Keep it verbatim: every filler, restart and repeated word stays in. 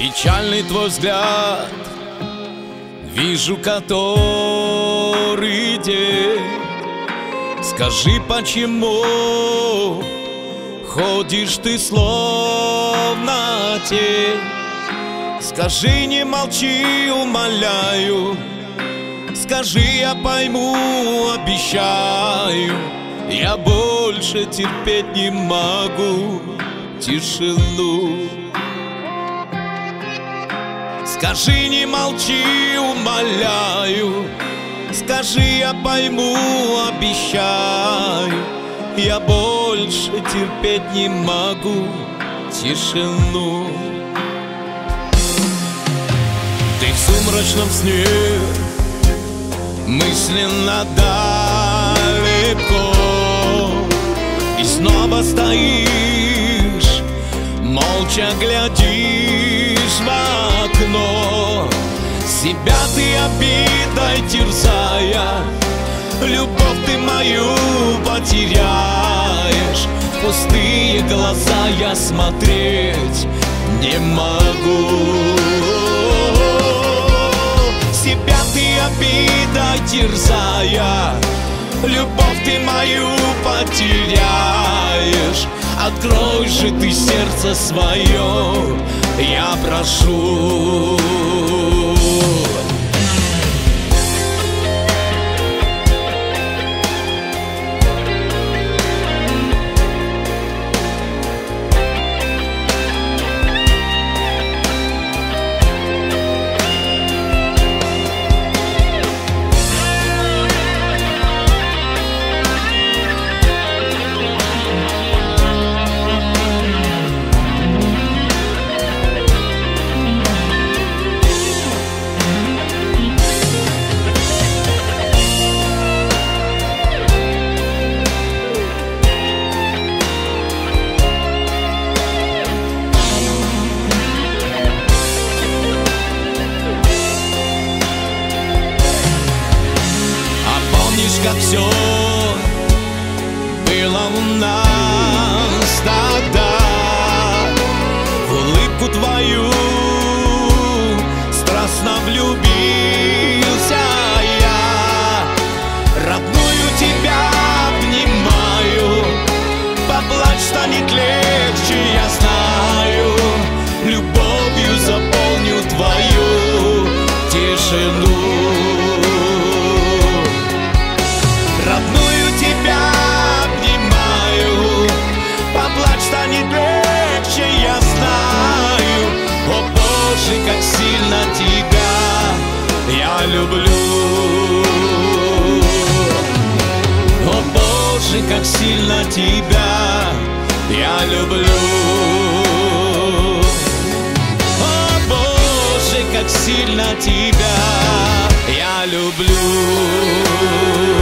Печальный твой взгляд, вижу который день. Скажи, почему ходишь ты словно тень? Скажи, не молчи, умоляю. Скажи, я пойму, обещаю. Я больше терпеть не могу тишину. Скажи, не молчи, умоляю. Скажи, я пойму, обещаю. Я больше терпеть не могу тишину. Ты в сумрачном сне мысленно далеко, и снова стоишь, молча глядишь в окно. Себя ты обидой терзая, любовь ты мою потеряешь. В пустые глаза я смотреть не могу. Себя ты обидой терзая, любовь ты мою потеряешь. Открой же ты сердце свое, я прошу. Как все было у нас тогда, в улыбку твою страстно влюбился я. Родную тебя обнимаю, поплачь станет легче, я знаю. Любовью заполню твою тишину. Родную тебя обнимаю, поплачь станет легче, я знаю. О Боже, как сильно тебя я люблю. О Боже, как сильно тебя я люблю. О Боже, как сильно тебя я люблю.